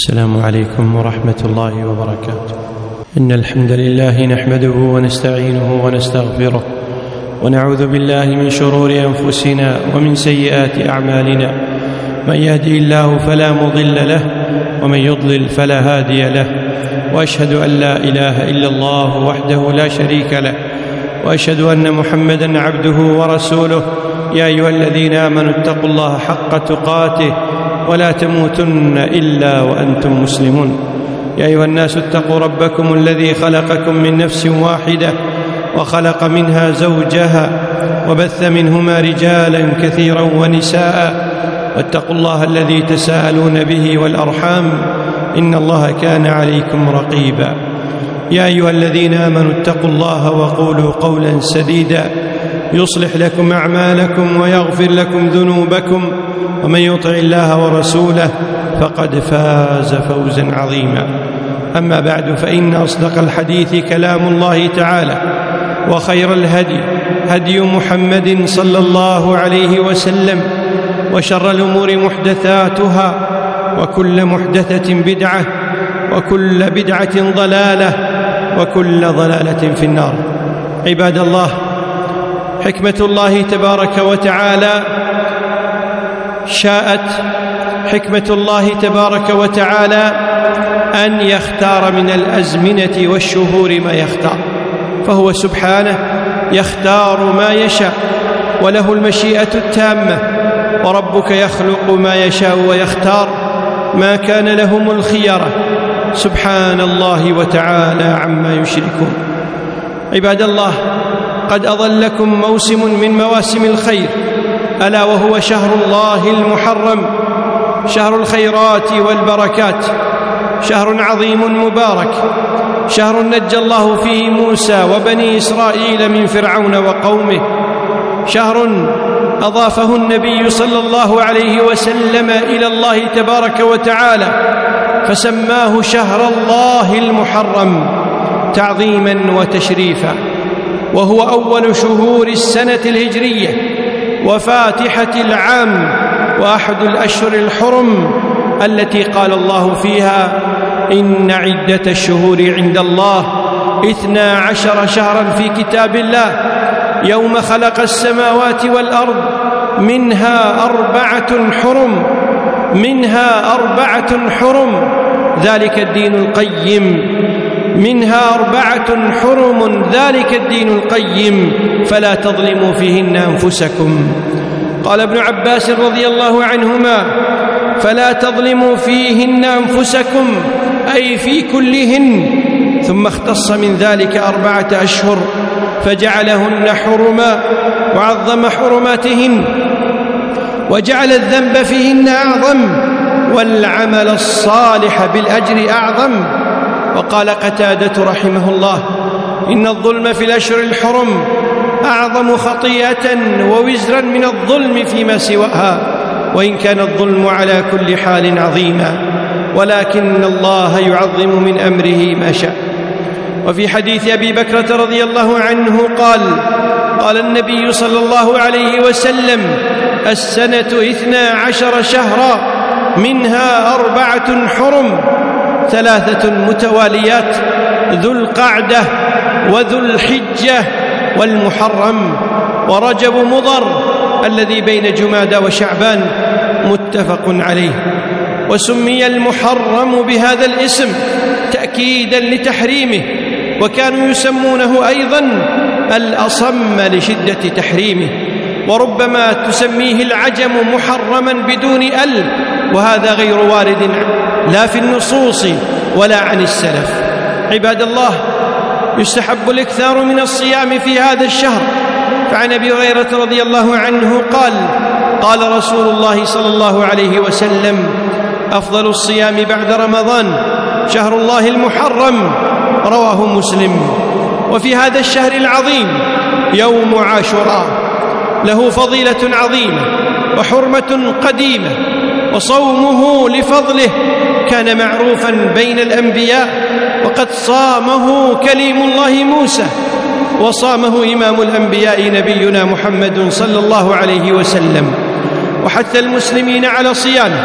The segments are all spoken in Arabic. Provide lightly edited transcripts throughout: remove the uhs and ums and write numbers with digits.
السلام عليكم ورحمة الله وبركاته. إن الحمد لله نحمده ونستعينه ونستغفره ونعوذ بالله من شرور أنفسنا ومن سيئات أعمالنا، من يهدي الله فلا مضل له ومن يضلل فلا هادي له، وأشهد أن لا إله إلا الله وحده لا شريك له، وأشهد أن محمدًا عبده ورسوله. يا أيها الذين آمنوا اتقوا الله حق تقاته ولا تموتن إلا وأنتم مسلمون. يا أيها الناس اتقوا ربكم الذي خلقكم من نفس واحدة وخلق منها زوجها وبث منهما رجالا كثيرا ونساء، واتقوا الله الذي تساءلون به والأرحام إن الله كان عليكم رقيبا. يا أيها الذين آمنوا اتقوا الله وقولوا قولا سديدا يصلح لكم أعمالكم ويغفر لكم ذنوبكم، ومن يطع الله ورسوله فقد فاز فوزا عظيما. أما بعد، فإن أصدق الحديث كلام الله تعالى، وخير الهدي هدي محمد صلى الله عليه وسلم، وشر الأمور محدثاتها، وكل محدثة بدعة، وكل بدعة ضلالة، وكل ضلالة في النار. عباد الله، حكمة الله تبارك وتعالى حكمة الله تبارك وتعالى أن يختار من الأزمنة والشهور ما يختار، فهو سبحانه يختار ما يشاء وله المشيئة التامة، وربك يخلق ما يشاء ويختار، ما كان لهم الخيرة، سبحان الله وتعالى عما يشركون. عباد الله، قد أظلكم موسم من مواسم الخير، ألا وهو شهر الله المحرم، شهر الخيرات والبركات، شهر عظيم مبارك، شهر نجى الله فيه موسى وبني إسرائيل من فرعون وقومه، شهر أضافه النبي صلى الله عليه وسلم إلى الله تبارك وتعالى فسماه شهر الله المحرم تعظيما وتشريفا، وهو أول شهور السنة الهجرية وفاتحة العام، وأحد الأشهر الحرم التي قال الله فيها: إن عدة الشهور عند الله 12 شهرا في كتاب الله يوم خلق السماوات والأرض منها 4 حرم ذلك الدين القيم، منها 4 حرم ذلك الدين القيم فلا تظلموا فيهن أنفسكم. قال ابن عباس رضي الله عنهما: فلا تظلموا فيهن أنفسكم، أي في كلهن. ثم اختص من ذلك 4 أشهر فجعلهن حرما، وعظم حرماتهن، وجعل الذنب فيهن أعظم، والعمل الصالح بالأجر أعظم. وقال قتادة رحمه الله: إن الظلم في الأشهر الحرم أعظم خطيئة ووزرا من الظلم فيما سواها، وإن كان الظلم على كل حال عظيما، ولكن الله يعظم من أمره ما شاء. وفي حديث أبي بكرة رضي الله عنه قال النبي صلى الله عليه وسلم: السنة 12 شهرا منها 4 حرم، 3 متواليات: ذو القعدة وذو الحجة والمحرم، ورجب مضر الذي بين جمادى وشعبان، متفق عليه. وسمي المحرم بهذا الاسم تأكيدا لتحريمه، وكانوا يسمونه أيضا الأصم لشدة تحريمه، وربما تسميه العجم محرما بدون ال، وهذا غير وارد لا في النصوص ولا عن السلف. عباد الله، يستحب الإكثار من الصيام في هذا الشهر، فعن أبي هريرة رضي الله عنه قال رسول الله صلى الله عليه وسلم: أفضل الصيام بعد رمضان شهر الله المحرم، رواه مسلم. وفي هذا الشهر العظيم يوم عاشوراء له فضيلة عظيمة وحرمة قديمة، وصومه لفضله كان معروفا بين الأنبياء، وقد صامه كليم الله موسى، وصامه إمام الأنبياء نبينا محمد صلى الله عليه وسلم، وحث المسلمين على صيامه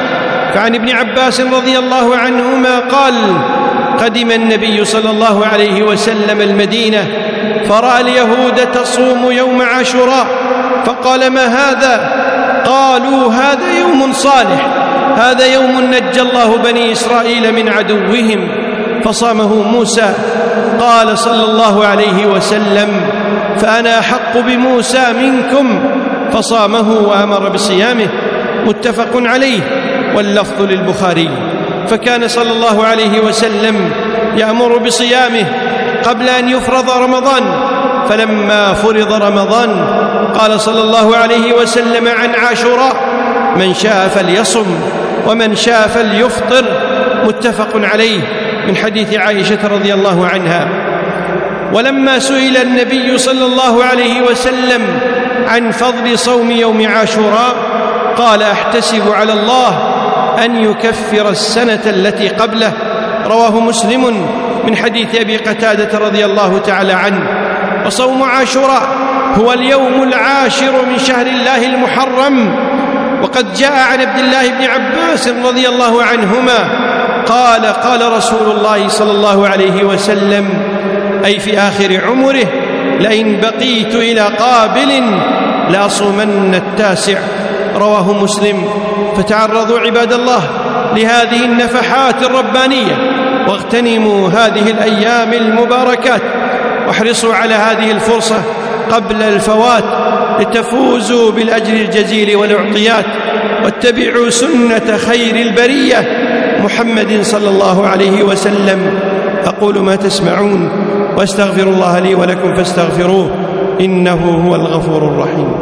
فعن ابن عباس رضي الله عنهما قال: قدم النبي صلى الله عليه وسلم المدينة فرأى اليهود تصوم يوم عاشوراء، فقال: ما هذا؟ قالوا: هذا يوم صالح، هذا يوم نجى الله بني إسرائيل من عدوهم فصامه موسى. قال صلى الله عليه وسلم: فأنا أحق بموسى منكم، فصامه وأمر بصيامه. متفق عليه، واللفظ للبخاري. فكان صلى الله عليه وسلم يأمر بصيامه قبل أن يفرض رمضان، فلما فرض رمضان قال صلى الله عليه وسلم عن عاشوراء: من شاء فليصم ومن شاء فليفطر. متفق عليه، من حديث عائشة رضي الله عنها. ولما سئل النبي صلى الله عليه وسلم عن فضل صوم يوم عاشوراء قال: أحتسب على الله أن يكفر السنة التي قبله. رواه مسلم من حديث أبي قتادة رضي الله تعالى عنه. وصوم عاشوراء هو اليوم العاشر من شهر الله المحرم. وقد جاء عن عبد الله بن عباس رضي الله عنهما قال: قال رسول الله صلى الله عليه وسلم، أي في آخر عمره: لئن بقيت إلى قابل لأصومن التاسع. رواه مسلم. فتعرضوا عباد الله لهذه النفحات الربانية، واغتنموا هذه الأيام المباركات، واحرصوا على هذه الفرصة قبل الفوات لتفوزوا بالأجر الجزيل والأعطيات، واتبعوا سنة خير البرية محمد صلى الله عليه وسلم. أقول ما تسمعون وأستغفر الله لي ولكم فاستغفروه، إنه هو الغفور الرحيم.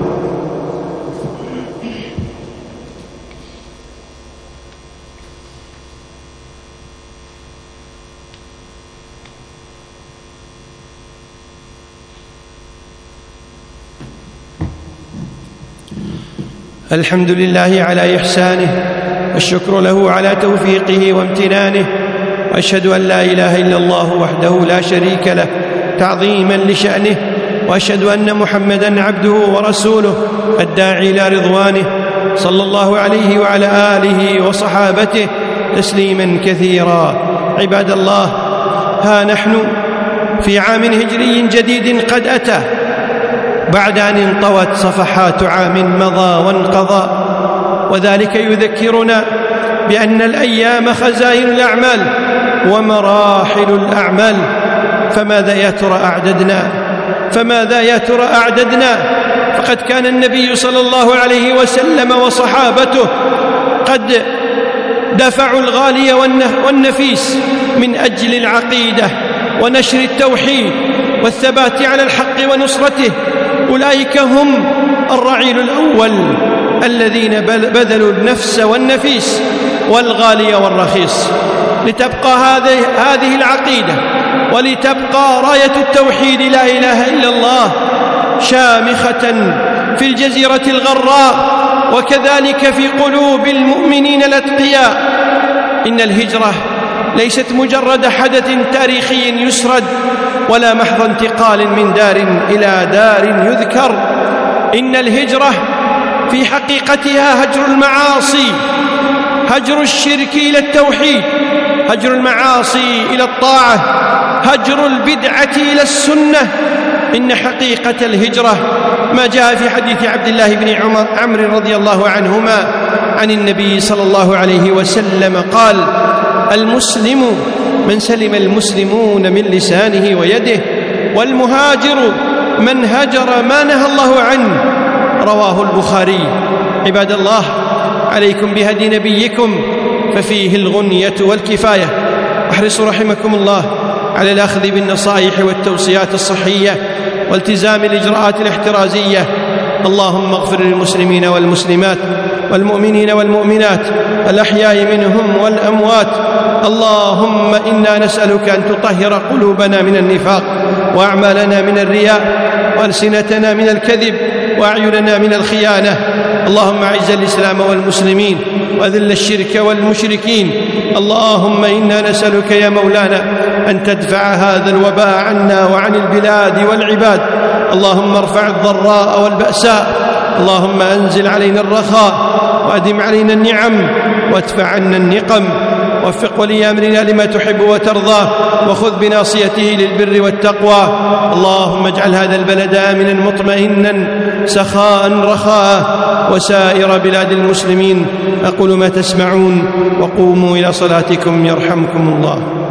الحمد لله على إحسانه، والشكر له على توفيقه وامتنانه، وأشهد أن لا إله إلا الله وحده لا شريك له تعظيما لشأنه، وأشهد أن محمدًا عبده ورسوله الداعي إلى رضوانه، صلى الله عليه وعلى آله وصحابته تسليما كثيرا. عباد الله، ها نحن في عام هجري جديد قد أتى بعد أن انطوت صفحات عام مضى وانقضى، وذلك يذكرنا بأن الأيام خزائن الأعمال ومراحل الأعمال. فماذا يا ترى أعددنا؟ فقد كان النبي صلى الله عليه وسلم وصحابته قد دفعوا الغالي والنفيس من أجل العقيدة ونشر التوحيد والثبات على الحق ونصرته. أولئك هم الرعيل الأول الذين بذلوا النفس والنفيس والغالي والرخيص لتبقى هذه العقيدة، ولتبقى راية التوحيد لا إله إلا الله شامخة في الجزيرة الغراء، وكذلك في قلوب المؤمنين الأتقياء. إن الهجرة ليست مجرد حدث تاريخي يسرد، ولا محض انتقال من دار إلى دار يذكر. إن الهجرة في حقيقتها هجر المعاصي، هجر الشرك إلى التوحيد، هجر المعاصي إلى الطاعة، هجر البدعة إلى السنة. إن حقيقة الهجرة ما جاء في حديث عبد الله بن عمرو رضي الله عنهما عن النبي صلى الله عليه وسلم قال: المسلم من سلم المسلمون من لسانه ويده، والمهاجر من هجر ما نهى الله عنه. رواه البخاري. عباد الله، عليكم بهدي نبيكم ففيه الغنية والكفاية. احرصوا رحمكم الله على الأخذ بالنصائح والتوصيات الصحية والتزام الإجراءات الاحترازية. اللهم اغفر للمسلمين والمسلمات والمؤمنين والمؤمنات الأحياء منهم والأموات. اللهم إنا نسألك أن تطهر قلوبنا من النفاق، وأعمالنا من الرياء، وألسنتنا من الكذب، وأعيننا من الخيانة. اللهم أعز الإسلام والمسلمين، وأذل الشرك والمشركين. اللهم إنا نسألك يا مولانا أن تدفع هذا الوباء عنا وعن البلاد والعباد. اللهم ارفع الضراء والبأساء اللهم أنزل علينا الرخاء وأدم علينا النعم وادفع عنا النقم، وفق ولي أمرنا لما تحب وترضى، وخذ بناصيته للبر والتقوى. اللهم اجعل هذا البلد آمنا مطمئنا سخاء رخاء، وسائر بلاد المسلمين. أقول ما تسمعون، وقوموا إلى صلاتكم يرحمكم الله.